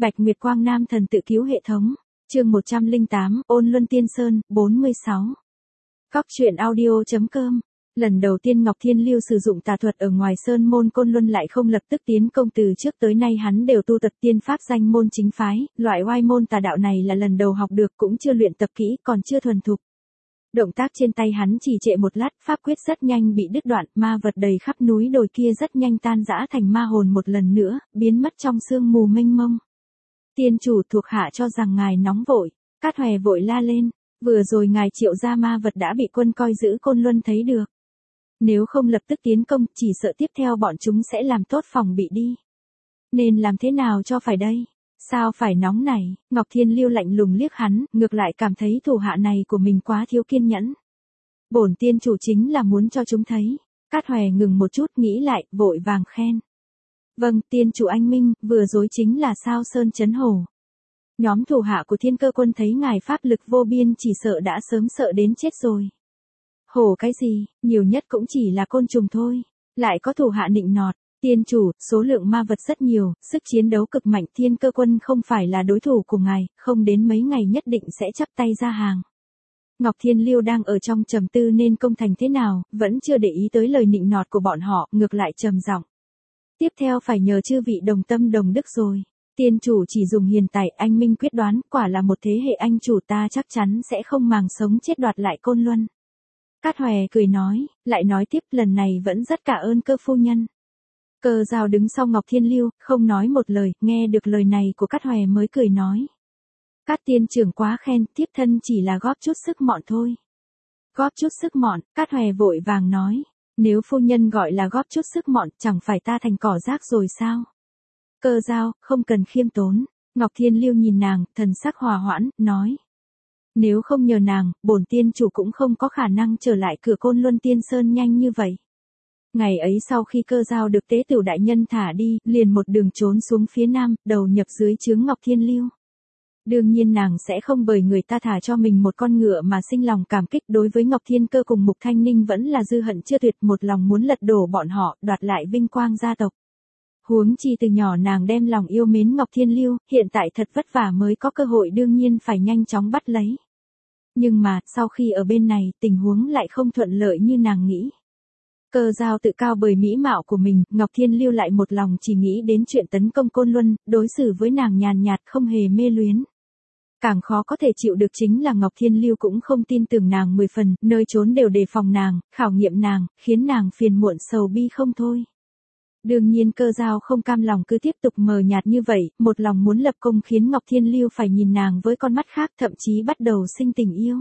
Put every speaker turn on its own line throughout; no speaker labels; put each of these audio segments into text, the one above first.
Bạch Nguyệt Quang Nam thần tự cứu hệ thống. Chương 108, Ôn Luân Tiên Sơn, 46. Góc truyện audio.com. Lần đầu tiên Ngọc Thiên Lưu sử dụng tà thuật ở ngoài sơn môn Côn Luân lại không lập tức tiến công, từ trước tới nay hắn đều tu tập tiên pháp danh môn chính phái, loại oai môn tà đạo này là lần đầu học được, cũng chưa luyện tập kỹ, còn chưa thuần thục. Động tác trên tay hắn chỉ trệ một lát, pháp quyết rất nhanh bị đứt đoạn, ma vật đầy khắp núi đồi kia rất nhanh tan rã thành ma hồn một lần nữa, biến mất trong sương mù mênh mông. Tiên chủ, thuộc hạ cho rằng ngài nóng vội. Cát Hòe vội la lên, vừa rồi ngài triệu ra ma vật đã bị quân coi giữ Côn Luân thấy được. Nếu không lập tức tiến công, chỉ sợ tiếp theo bọn chúng sẽ làm tốt phòng bị đi. Nên làm thế nào cho phải đây? Sao phải nóng này? Ngọc Thiên Lưu lạnh lùng liếc hắn, ngược lại cảm thấy thủ hạ này của mình quá thiếu kiên nhẫn. Bổn tiên chủ chính là muốn cho chúng thấy. Cát Hòe ngừng một chút nghĩ lại, vội vàng khen. Vâng, tiên chủ anh minh, vừa rồi chính là sao sơn chấn hổ. Nhóm thủ hạ của Thiên Cơ Quân thấy ngài pháp lực vô biên chỉ sợ đã sớm sợ đến chết rồi. Hổ cái gì, nhiều nhất cũng chỉ là côn trùng thôi. Lại có thủ hạ nịnh nọt, tiên chủ, số lượng ma vật rất nhiều, sức chiến đấu cực mạnh, Thiên Cơ Quân không phải là đối thủ của ngài, không đến mấy ngày nhất định sẽ chắp tay ra hàng. Ngọc Thiên Lưu đang ở trong trầm tư nên công thành thế nào, vẫn chưa để ý tới lời nịnh nọt của bọn họ, ngược lại trầm giọng. Tiếp theo phải nhờ chư vị đồng tâm đồng đức rồi. Tiên chủ chỉ dùng hiền tài, anh minh quyết đoán, quả là một thế hệ anh chủ, ta chắc chắn sẽ không màng sống chết đoạt lại Côn Luân. Cát Hòe cười nói, lại nói tiếp, lần này vẫn rất tạ ơn Cơ phu nhân. Cơ Giao đứng sau Ngọc Thiên Lưu, không nói một lời, nghe được lời này của Cát Hòe mới cười nói. Cát tiên trưởng quá khen, thiếp thân chỉ là góp chút sức mọn thôi. Góp chút sức mọn, Cát Hòe vội vàng nói. Nếu phu nhân gọi là góp chút sức mọn, chẳng phải ta thành cỏ rác rồi sao? Cơ Giao, không cần khiêm tốn. Ngọc Thiên Lưu nhìn nàng, thần sắc hòa hoãn, nói. Nếu không nhờ nàng, bổn tiên chủ cũng không có khả năng trở lại cửa Côn Luân Tiên Sơn nhanh như vậy. Ngày ấy sau khi Cơ Giao được tế tửu đại nhân thả đi, liền một đường trốn xuống phía nam, đầu nhập dưới trướng Ngọc Thiên Lưu. Đương nhiên nàng sẽ không bởi người ta thả cho mình một con ngựa mà sinh lòng cảm kích, đối với Ngọc Thiên Cơ cùng Mục Thanh Ninh vẫn là dư hận chưa tuyệt, một lòng muốn lật đổ bọn họ, đoạt lại vinh quang gia tộc. Huống chi từ nhỏ nàng đem lòng yêu mến Ngọc Thiên Lưu, hiện tại thật vất vả mới có cơ hội, đương nhiên phải nhanh chóng bắt lấy. Nhưng mà, sau khi ở bên này, tình huống lại không thuận lợi như nàng nghĩ. Cơ Giao tự cao bởi mỹ mạo của mình, Ngọc Thiên Lưu lại một lòng chỉ nghĩ đến chuyện tấn công Côn Luân, đối xử với nàng nhàn nhạt không hề mê luyến. Càng khó có thể chịu được chính là Ngọc Thiên Lưu cũng không tin tưởng nàng 10 phần, nơi trốn đều đề phòng nàng, khảo nghiệm nàng, khiến nàng phiền muộn sầu bi không thôi. Đương nhiên Cơ Giao không cam lòng cứ tiếp tục mờ nhạt như vậy, một lòng muốn lập công khiến Ngọc Thiên Lưu phải nhìn nàng với con mắt khác, thậm chí bắt đầu sinh tình yêu.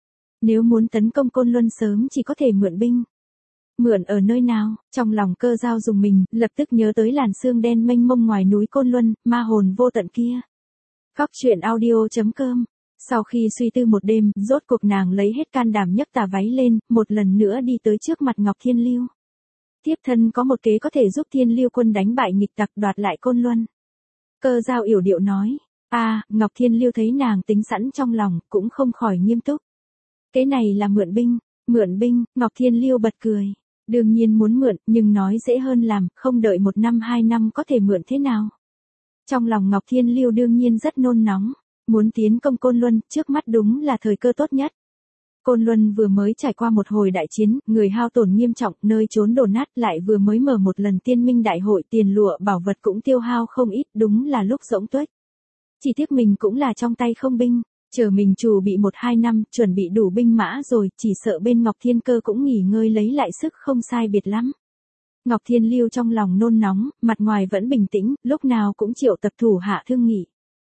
Nếu muốn tấn công Côn Luân sớm chỉ có thể mượn binh. Mượn ở nơi nào? Trong lòng Cơ Giao dùng mình, lập tức nhớ tới làn sương đen mênh mông ngoài núi Côn Luân, ma hồn vô tận kia. Góc truyện audio.com. Sau khi suy tư một đêm, rốt cuộc nàng lấy hết can đảm nhấc tà váy lên, một lần nữa đi tới trước mặt Ngọc Thiên Lưu. Thiếp thân có một kế có thể giúp Thiên Lưu quân đánh bại nghịch tặc, đoạt lại Côn Luân. Cơ Giao yểu điệu nói. Ngọc Thiên Lưu thấy nàng tính sẵn trong lòng, cũng không khỏi nghiêm túc. Cái này là mượn binh. Mượn binh, Ngọc Thiên Lưu bật cười. Đương nhiên muốn mượn, nhưng nói dễ hơn làm, không đợi 1 năm 2 năm có thể mượn thế nào. Trong lòng Ngọc Thiên Lưu đương nhiên rất nôn nóng. Muốn tiến công Côn Luân, trước mắt đúng là thời cơ tốt nhất. Côn Luân vừa mới trải qua một hồi đại chiến, người hao tổn nghiêm trọng, nơi trốn đổ nát, lại vừa mới mở một lần tiên minh đại hội, tiền lụa bảo vật cũng tiêu hao không ít, đúng là lúc rỗng tuếch. Chỉ tiếc mình cũng là trong tay không binh, chờ mình chủ bị 1-2 năm, chuẩn bị đủ binh mã rồi, chỉ sợ bên Ngọc Thiên Cơ cũng nghỉ ngơi lấy lại sức không sai biệt lắm. Ngọc Thiên Lưu trong lòng nôn nóng, mặt ngoài vẫn bình tĩnh, lúc nào cũng triệu tập thủ hạ thương nghị.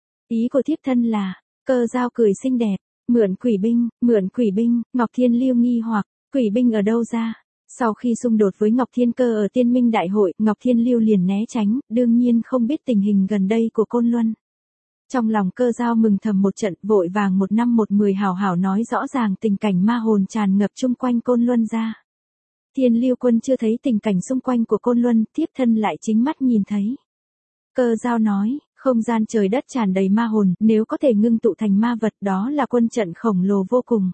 Ý của thiếp thân là, Cơ Giao cười xinh đẹp. Mượn quỷ binh, Ngọc Thiên Lưu nghi hoặc, quỷ binh ở đâu ra? Sau khi xung đột với Ngọc Thiên Cơ ở Tiên Minh Đại hội, Ngọc Thiên Lưu liền né tránh, đương nhiên không biết tình hình gần đây của Côn Luân. Trong lòng Cơ Giao mừng thầm một trận, vội vàng 1 năm 1 10 hào hào nói rõ ràng tình cảnh ma hồn tràn ngập chung quanh Côn Luân ra. Thiên Lưu quân chưa thấy tình cảnh xung quanh của Côn Luân, thiếp thân lại chính mắt nhìn thấy. Cơ Giao nói. Không gian trời đất tràn đầy ma hồn, nếu có thể ngưng tụ thành ma vật đó là quân trận khổng lồ vô cùng.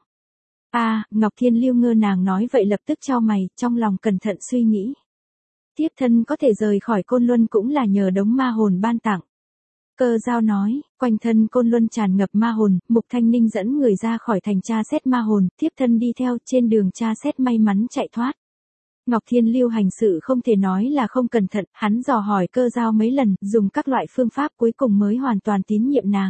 Ngọc Thiên Lưu ngơ nàng nói vậy lập tức chau mày, trong lòng cẩn thận suy nghĩ. Thiếp thân có thể rời khỏi Côn Luân cũng là nhờ đống ma hồn ban tặng. Cơ Dao nói, quanh thân Côn Luân tràn ngập ma hồn, Mục Thanh Ninh dẫn người ra khỏi thành tra xét ma hồn, thiếp thân đi theo trên đường tra xét may mắn chạy thoát. Ngọc Thiên Lưu hành sự không thể nói là không cẩn thận, hắn dò hỏi Cơ Dao mấy lần, dùng các loại phương pháp cuối cùng mới hoàn toàn tín nhiệm nàng.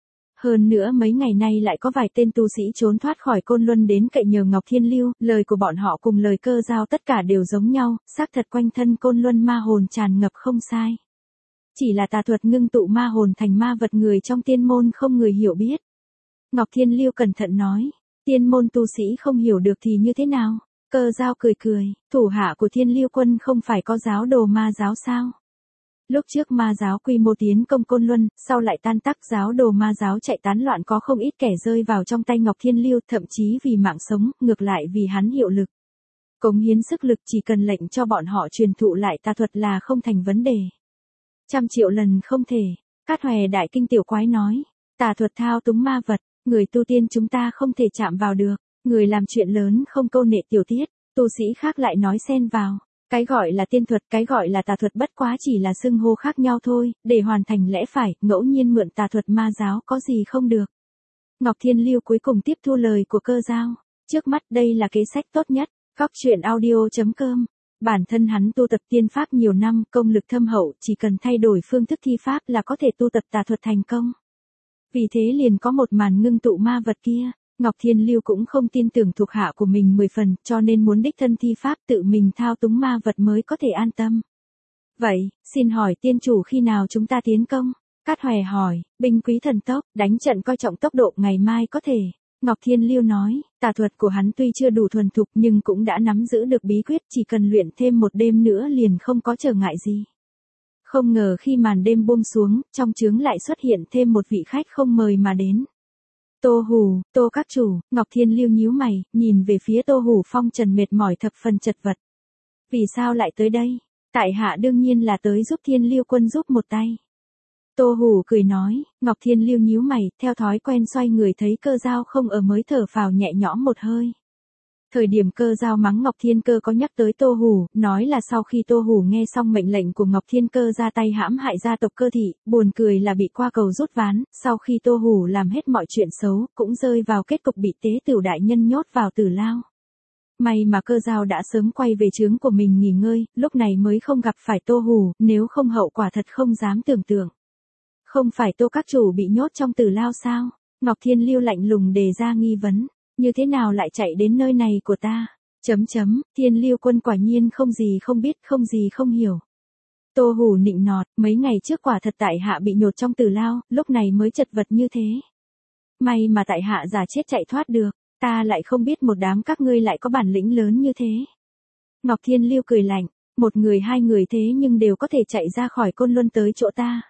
Hơn nữa mấy ngày nay lại có vài tên tu sĩ trốn thoát khỏi Côn Luân đến cậy nhờ Ngọc Thiên Lưu, lời của bọn họ cùng lời Cơ Dao tất cả đều giống nhau, xác thật quanh thân Côn Luân ma hồn tràn ngập không sai. Chỉ là tà thuật ngưng tụ ma hồn thành ma vật người trong tiên môn không người hiểu biết. Ngọc Thiên Lưu cẩn thận nói, tiên môn tu sĩ không hiểu được thì như thế nào? Cơ Dao cười cười, thủ hạ của Thiên Lưu quân không phải có giáo đồ ma giáo sao? Lúc trước ma giáo quy mô tiến công Côn Luân, sau lại tan tác giáo đồ ma giáo chạy tán loạn có không ít kẻ rơi vào trong tay Ngọc Thiên Lưu, thậm chí vì mạng sống, ngược lại vì hắn hiệu lực. Cống hiến sức lực chỉ cần lệnh cho bọn họ truyền thụ lại tà thuật là không thành vấn đề. 100 triệu lần không thể. Cát Hòe Đại Kinh tiểu quái nói, tà thuật thao túng ma vật, người tu tiên chúng ta không thể chạm vào được, người làm chuyện lớn không câu nệ tiểu tiết, tu sĩ khác lại nói xen vào. Cái gọi là tiên thuật, cái gọi là tà thuật bất quá chỉ là xưng hô khác nhau thôi, để hoàn thành lẽ phải, ngẫu nhiên mượn tà thuật ma giáo có gì không được. Ngọc Thiên Lưu cuối cùng tiếp thu lời của Cơ Dao, trước mắt đây là kế sách tốt nhất. Góc truyện audio.com. Bản thân hắn tu tập tiên pháp nhiều năm, công lực thâm hậu, chỉ cần thay đổi phương thức thi pháp là có thể tu tập tà thuật thành công. Vì thế liền có một màn ngưng tụ ma vật kia, Ngọc Thiên Lưu cũng không tin tưởng thuộc hạ của mình 10 phần, cho nên muốn đích thân thi pháp tự mình thao túng ma vật mới có thể an tâm. Vậy, xin hỏi tiên chủ khi nào chúng ta tiến công? Cát Hòe hỏi, binh quý thần tốc, đánh trận coi trọng tốc độ ngày mai có thể. Ngọc Thiên Lưu nói, tà thuật của hắn tuy chưa đủ thuần thục nhưng cũng đã nắm giữ được bí quyết, chỉ cần luyện thêm một đêm nữa liền không có trở ngại gì. Không ngờ khi màn đêm buông xuống, trong trướng lại xuất hiện thêm một vị khách không mời mà đến. Tô Hủ, Tô các chủ. Ngọc Thiên Lưu nhíu mày, nhìn về phía Tô Hủ phong trần mệt mỏi thập phần chật vật. Vì sao lại tới đây? Tại hạ đương nhiên là tới giúp Thiên Lưu quân giúp một tay. Tô Hủ cười nói, Ngọc Thiên Lưu nhíu mày, theo thói quen xoay người thấy Cơ Dao không ở mới thở phào nhẹ nhõm một hơi. Thời điểm Cơ Dao mắng Ngọc Thiên Cơ có nhắc tới Tô Hủ, nói là sau khi Tô Hủ nghe xong mệnh lệnh của Ngọc Thiên Cơ ra tay hãm hại gia tộc Cơ thị, buồn cười là bị qua cầu rút ván, sau khi Tô Hủ làm hết mọi chuyện xấu, cũng rơi vào kết cục bị Tế Tửu đại nhân nhốt vào tử lao. May mà Cơ Dao đã sớm quay về trướng của mình nghỉ ngơi, lúc này mới không gặp phải Tô Hủ, nếu không hậu quả thật không dám tưởng tượng. Không phải Tô các chủ bị nhốt trong tử lao sao? Ngọc Thiên Lưu lạnh lùng đề ra nghi vấn. Như thế nào lại chạy đến nơi này của ta? Thiên Lưu quân quả nhiên không gì không biết, không gì không hiểu. Tô Hủ nịnh nọt, mấy ngày trước quả thật tại hạ bị nhốt trong tử lao, lúc này mới chật vật như thế. May mà tại hạ giả chết chạy thoát được, ta lại không biết một đám các ngươi lại có bản lĩnh lớn như thế. Ngọc Thiên Lưu cười lạnh, một người hai người thế nhưng đều có thể chạy ra khỏi Côn Luân tới chỗ ta.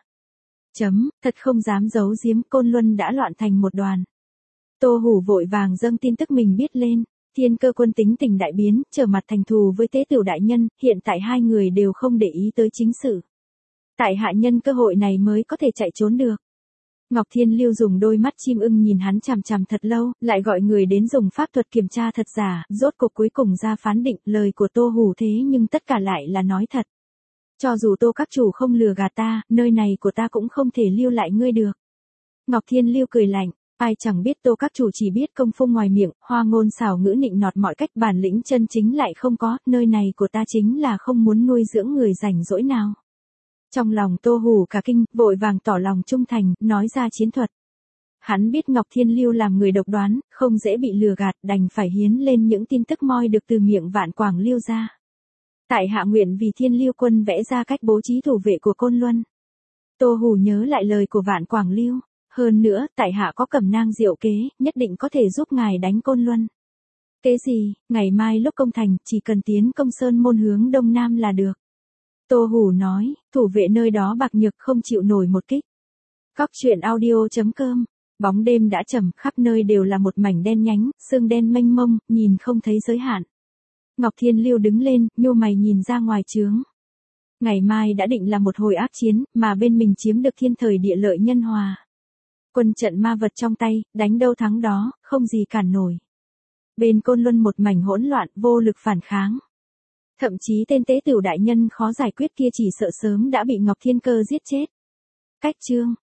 Thật không dám giấu giếm, Côn Luân đã loạn thành một đoàn. Tô Hủ vội vàng dâng tin tức mình biết lên, Thiên Cơ quân tính tình đại biến, trở mặt thành thù với Tế Tửu đại nhân, hiện tại hai người đều không để ý tới chính sự. Tại hạ nhân cơ hội này mới có thể chạy trốn được. Ngọc Thiên Lưu dùng đôi mắt chim ưng nhìn hắn chằm chằm thật lâu, lại gọi người đến dùng pháp thuật kiểm tra thật giả, rốt cuộc cuối cùng ra phán định, lời của Tô Hủ thế nhưng tất cả lại là nói thật. Cho dù Tô các chủ không lừa gạt ta, nơi này của ta cũng không thể lưu lại ngươi được. Ngọc Thiên Lưu cười lạnh, ai chẳng biết Tô các chủ chỉ biết công phu ngoài miệng, hoa ngôn xảo ngữ nịnh nọt mọi cách, bản lĩnh chân chính lại không có, nơi này của ta chính là không muốn nuôi dưỡng người rảnh rỗi nào. Trong lòng Tô Hủ cả kinh, vội vàng tỏ lòng trung thành, nói ra chiến thuật. Hắn biết Ngọc Thiên Lưu làm người độc đoán, không dễ bị lừa gạt, đành phải hiến lên những tin tức moi được từ miệng Vạn Quảng Lưu ra. Tại hạ nguyện vì Thiên Lưu quân vẽ ra cách bố trí thủ vệ của Côn Luân. Tô Hủ nhớ lại lời của Vạn Quảng Lưu, hơn nữa, tại hạ có cẩm nang diệu kế, nhất định có thể giúp ngài đánh Côn Luân. Kế gì? Ngày mai lúc công thành, chỉ cần tiến công sơn môn hướng đông nam là được. Tô Hủ nói, thủ vệ nơi đó bạc nhược không chịu nổi một kích. Góc truyện audio.com. Bóng đêm đã trầm, khắp nơi đều là một mảnh đen nhánh, sương đen mênh mông, nhìn không thấy giới hạn. Ngọc Thiên Lưu đứng lên, nhô mày nhìn ra ngoài trướng. Ngày mai đã định là một hồi ác chiến, mà bên mình chiếm được thiên thời địa lợi nhân hòa. Quân trận ma vật trong tay, đánh đâu thắng đó, không gì cản nổi. Bên Côn Luân một mảnh hỗn loạn, vô lực phản kháng. Thậm chí tên Tế Tửu đại nhân khó giải quyết kia chỉ sợ sớm đã bị Ngọc Thiên Cơ giết chết. Cách chương